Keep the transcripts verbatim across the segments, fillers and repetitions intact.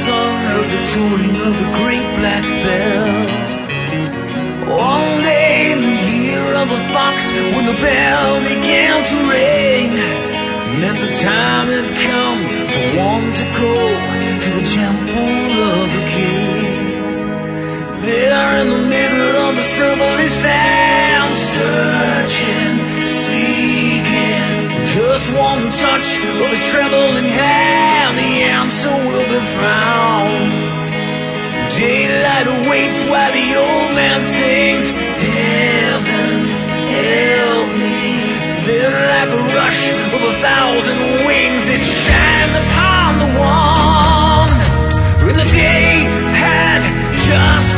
son heard the tolling of the great black bell. One day in the year of the fox, when the bell began to ring, meant the time had come for one to go to the temple of the king. There in the middle of the circle he stands, searching, seeking, just one touch of his trembling hand, the answer will be found. Daylight awaits while the old man sings, heaven, help me. Then like a rush of a thousand wings, it shines upon the one. When the day had just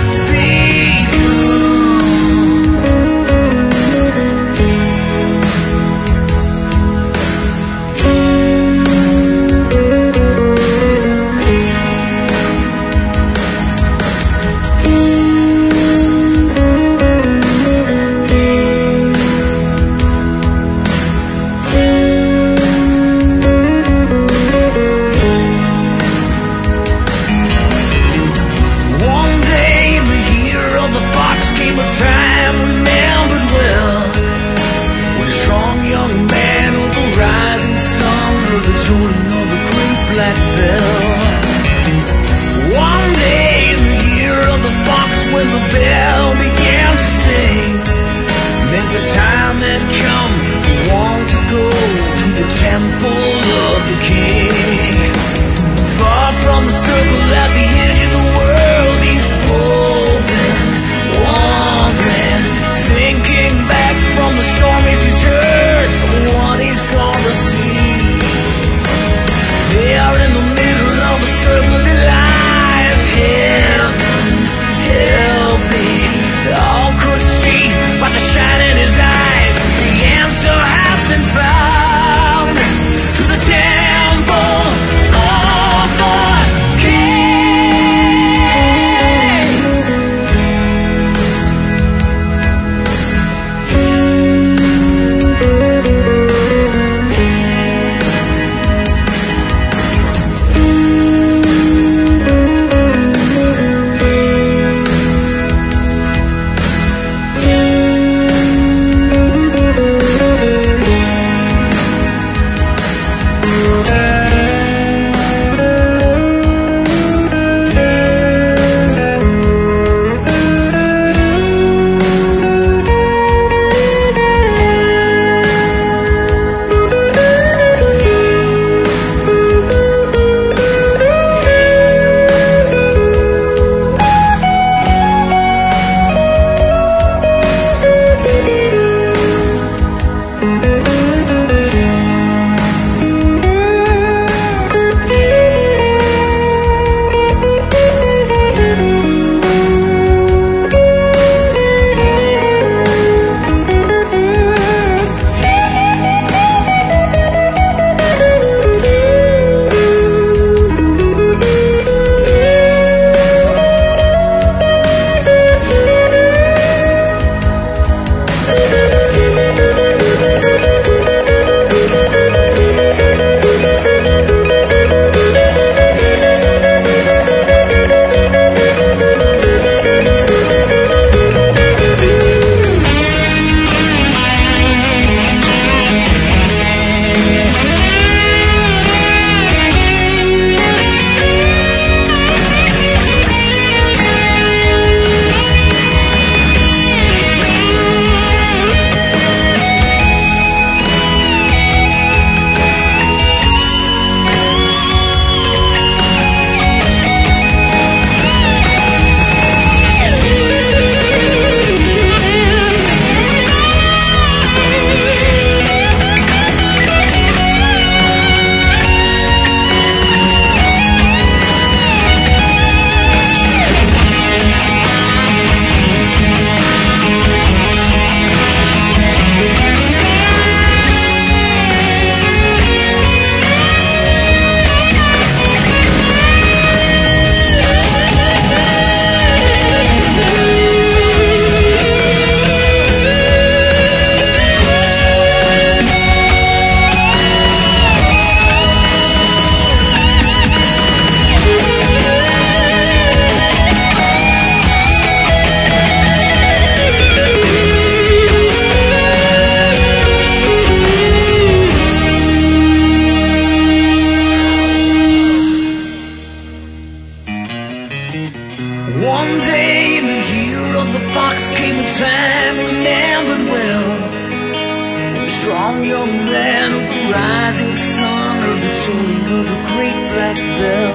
One day in the year of the fox came a time remembered well, when the strong young man of the rising sun heard the tolling of the great black bell.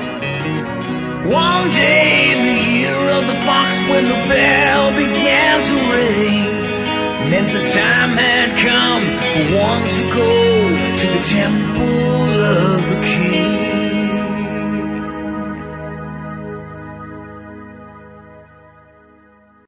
One day in the year of the fox, when the bell began to ring, meant the time had come for one to go to the temple